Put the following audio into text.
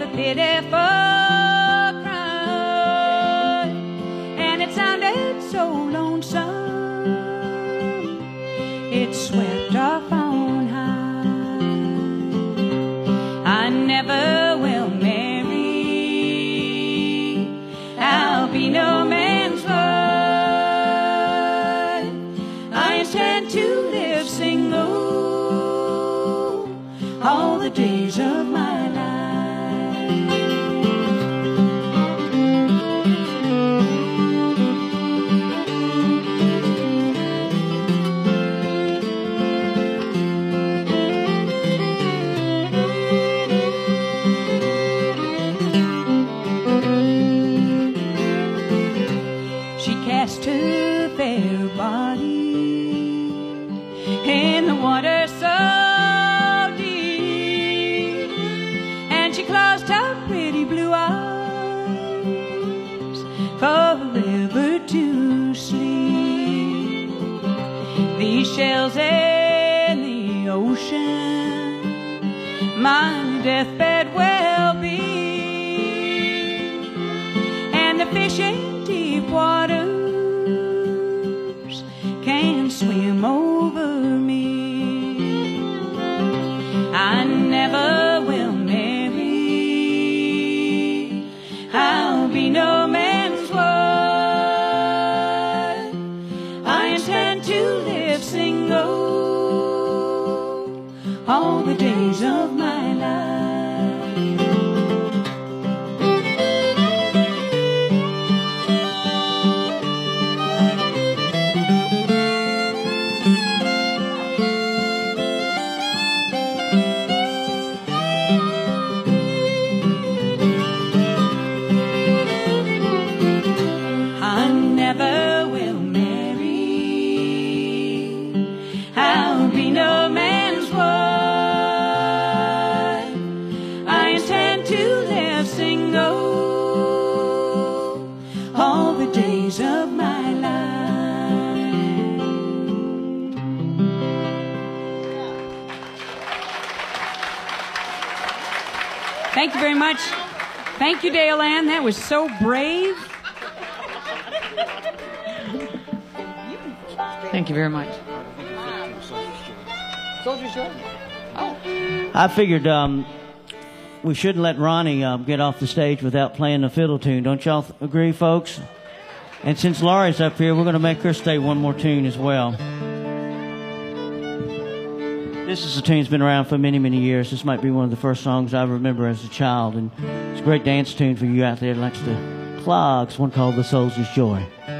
pitiful cry, and it sounded so lonesome, it swept off on high. I never will marry, I'll be no man's wife. I intend to live single all the days of my life. She cast her fair body in the water so deep, and she closed her pretty blue eyes forever to sleep. These shells in the ocean my deathbed will be, and the fish in deep waters can swim over me. I never will marry, I'll be no man's wife. I intend to live single all the days of my life. Of my life. Thank you very much. Thank you, Dale Ann. That was so brave. Thank you very much. Soldier's Joy? Oh. I figured we shouldn't let Ronnie get off the stage without playing the fiddle tune. Don't y'all agree, folks? And since Laurie's up here, we're going to make her stay one more tune as well. This is a tune that's been around for many, many years. This might be one of the first songs I remember as a child. And it's a great dance tune for you out there that likes to clog. It's one called The Soldier's Joy.